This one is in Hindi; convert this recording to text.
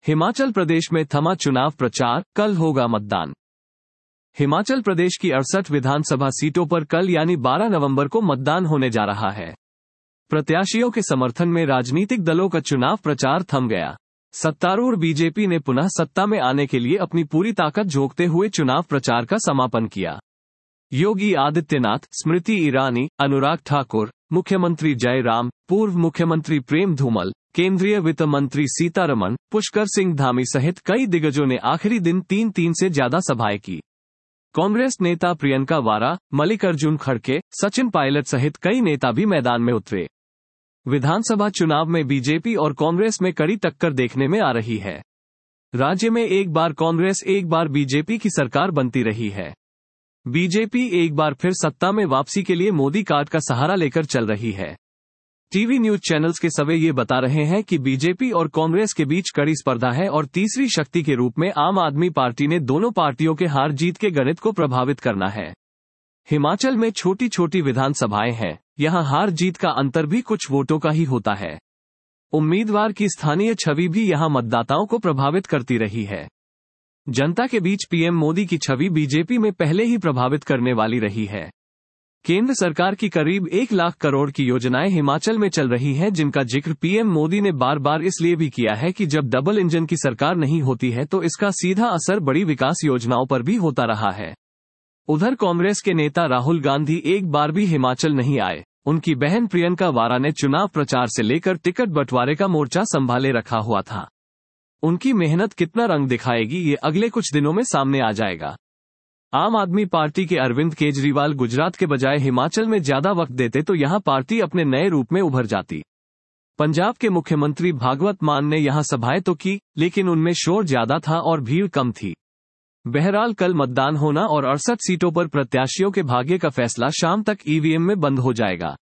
हिमाचल प्रदेश में थमा चुनाव प्रचार, कल होगा मतदान। हिमाचल प्रदेश की 68 विधानसभा सीटों पर कल यानी 12 नवंबर को मतदान होने जा रहा है। प्रत्याशियों के समर्थन में राजनीतिक दलों का चुनाव प्रचार थम गया। सत्तारूढ़ बीजेपी ने पुनः सत्ता में आने के लिए अपनी पूरी ताकत झोंकते हुए चुनाव प्रचार का समापन किया। योगी आदित्यनाथ, स्मृति ईरानी, अनुराग ठाकुर, मुख्यमंत्री जयराम, पूर्व मुख्यमंत्री प्रेम धूमल, केंद्रीय वित्त मंत्री सीतारमण, पुष्कर सिंह धामी सहित कई दिग्गजों ने आखिरी दिन 3 से ज्यादा सभाएं की। कांग्रेस नेता प्रियंका वारा, मल्लिकार्जुन खड़गे, सचिन पायलट सहित कई नेता भी मैदान में उतरे। विधानसभा चुनाव में बीजेपी और कांग्रेस में कड़ी टक्कर देखने में आ रही है। राज्य में एक बार कांग्रेस एक बार बीजेपी की सरकार बनती रही है। बीजेपी एक बार फिर सत्ता में वापसी के लिए मोदी कार्ड का सहारा लेकर चल रही है। टीवी न्यूज चैनल्स के सवे ये बता रहे हैं कि बीजेपी और कांग्रेस के बीच कड़ी स्पर्धा है और तीसरी शक्ति के रूप में आम आदमी पार्टी ने दोनों पार्टियों के हार जीत के गणित को प्रभावित करना है। हिमाचल में छोटी छोटी विधानसभाएं हैं, यहां हार जीत का अंतर भी कुछ वोटों का ही होता है। उम्मीदवार की स्थानीय छवि भी यहां मतदाताओं को प्रभावित करती रही है। जनता के बीच पीएम मोदी की छवि बीजेपी में पहले ही प्रभावित करने वाली रही है। केंद्र सरकार की करीब 1 लाख करोड़ की योजनाएं हिमाचल में चल रही हैं, जिनका जिक्र पीएम मोदी ने बार बार इसलिए भी किया है कि जब डबल इंजन की सरकार नहीं होती है तो इसका सीधा असर बड़ी विकास योजनाओं पर भी होता रहा है। उधर कांग्रेस के नेता राहुल गांधी एक बार भी हिमाचल नहीं आए। उनकी बहन प्रियंका वारा ने चुनाव प्रचार से लेकर टिकट बंटवारे का मोर्चा संभाले रखा हुआ था। उनकी मेहनत कितना रंग दिखाएगी ये अगले कुछ दिनों में सामने आ जाएगा। आम आदमी पार्टी के अरविंद केजरीवाल गुजरात के बजाय हिमाचल में ज्यादा वक्त देते तो यहां पार्टी अपने नए रूप में उभर जाती। पंजाब के मुख्यमंत्री भागवत मान ने यहां सभाएं तो की, लेकिन उनमें शोर ज्यादा था और भीड़ कम थी। बहरहाल कल मतदान होना और 68 सीटों पर प्रत्याशियों के भाग्य का फैसला शाम तक ईवीएम में बंद हो जाएगा।